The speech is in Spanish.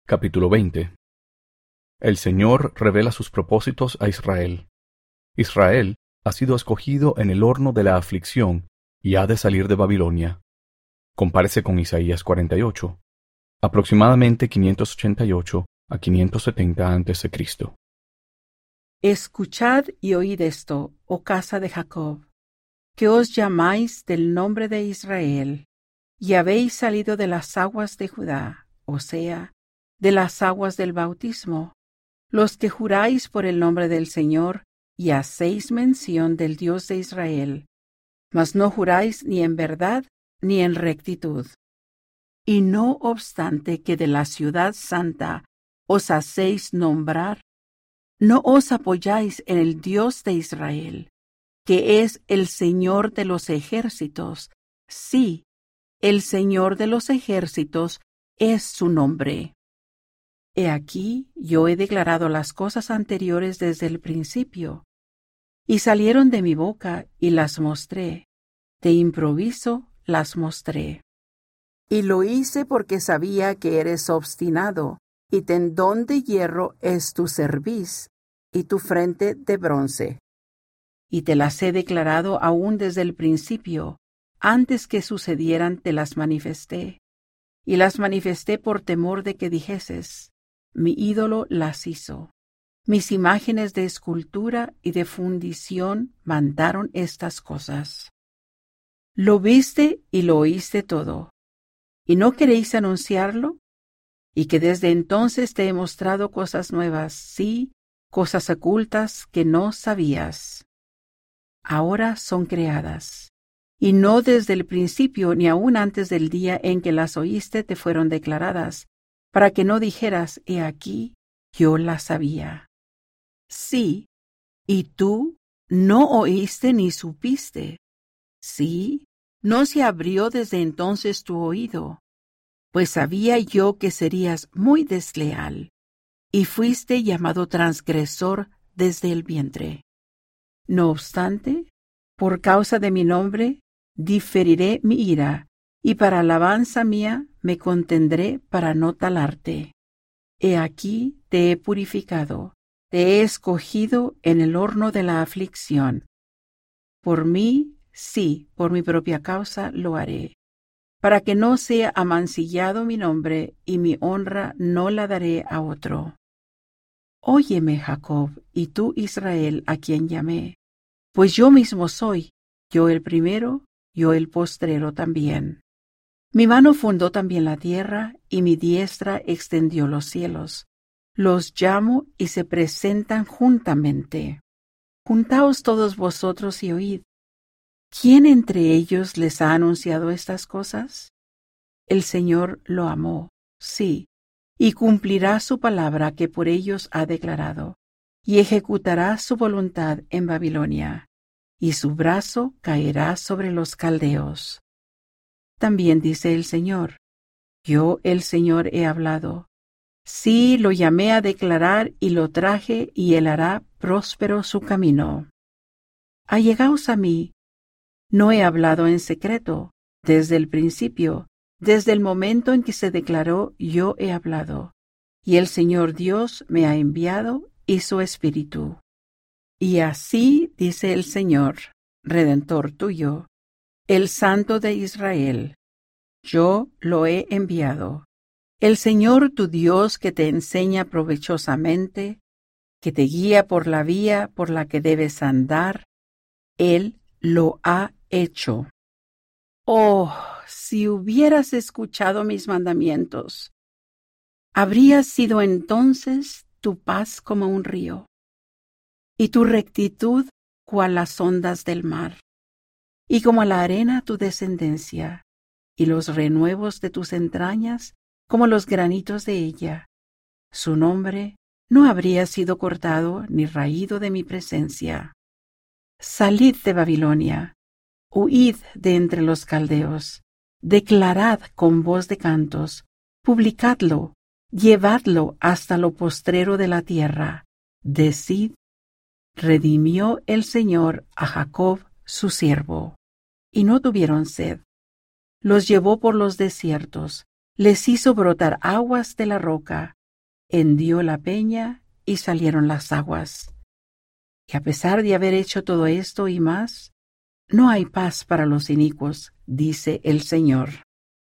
Capítulo 20. El Señor revela sus propósitos a Israel. Israel ha sido escogido en el horno de la aflicción y ha de salir de Babilonia. Compárese con Isaías 48, aproximadamente 588 a 570 a.C. Escuchad y oíd esto, oh casa de Jacob, que os llamáis del nombre de Israel, y habéis salido de las aguas de Judá, o sea, de las aguas del bautismo, los que juráis por el nombre del Señor y hacéis mención del Dios de Israel, mas no juráis ni en verdad ni en rectitud. Y no obstante que de la ciudad santa os hacéis nombrar, no os apoyáis en el Dios de Israel, que es el Señor de los ejércitos. Sí, el Señor de los ejércitos es su nombre. He aquí, yo he declarado las cosas anteriores desde el principio, y salieron de mi boca y las mostré. De improviso las mostré. Y lo hice porque sabía que eres obstinado, y tendón de hierro es tu cerviz, y tu frente de bronce. Y te las he declarado aún desde el principio, antes que sucedieran te las manifesté. Y las manifesté por temor de que dijeses, mi ídolo las hizo. Mis imágenes de escultura y de fundición mandaron estas cosas. Lo viste y lo oíste todo. ¿Y no queréis anunciarlo? Y que desde entonces te he mostrado cosas nuevas, sí, cosas ocultas que no sabías. Ahora son creadas, y no desde el principio ni aun antes del día en que las oíste te fueron declaradas, para que no dijeras, he aquí, yo las sabía. Sí, y tú no oíste ni supiste. Sí, no se abrió desde entonces tu oído, pues sabía yo que serías muy desleal, y fuiste llamado transgresor desde el vientre. No obstante, por causa de mi nombre, diferiré mi ira, y para alabanza mía me contendré para no talarte. He aquí te he purificado, te he escogido en el horno de la aflicción. Por mí, sí, por mi propia causa lo haré, para que no sea amancillado mi nombre y mi honra no la daré a otro. Óyeme, Jacob, y tú, Israel, a quien llamé, pues yo mismo soy, yo el primero, yo el postrero también. Mi mano fundó también la tierra, y mi diestra extendió los cielos. Los llamo y se presentan juntamente. Juntaos todos vosotros y oíd. ¿Quién entre ellos les ha anunciado estas cosas? El Señor lo amó, sí, y cumplirá su palabra que por ellos ha declarado, y ejecutará su voluntad en Babilonia, y su brazo caerá sobre los caldeos. También dice el Señor, yo el Señor he hablado. Sí, lo llamé a declarar y lo traje, y él hará próspero su camino. Allegaos a mí. No he hablado en secreto. Desde el principio, desde el momento en que se declaró, yo he hablado. Y el Señor Dios me ha enviado y su Espíritu. Y así dice el Señor, Redentor tuyo, el Santo de Israel. Yo lo he enviado. El Señor tu Dios que te enseña provechosamente, que te guía por la vía por la que debes andar, Él lo ha hecho. Oh, si hubieras escuchado mis mandamientos, habría sido entonces tu paz como un río, y tu rectitud cual las ondas del mar, y como la arena tu descendencia, y los renuevos de tus entrañas como los granitos de ella. Su nombre no habría sido cortado ni raído de mi presencia. Salid de Babilonia, huid de entre los caldeos, declarad con voz de cantos, publicadlo, llevadlo hasta lo postrero de la tierra. Decid, redimió el Señor a Jacob su siervo, y no tuvieron sed. Los llevó por los desiertos, Les hizo brotar aguas de la roca, hendió la peña y salieron las aguas. Y a pesar de haber hecho todo esto y más, no hay paz para los inicuos, dice el Señor.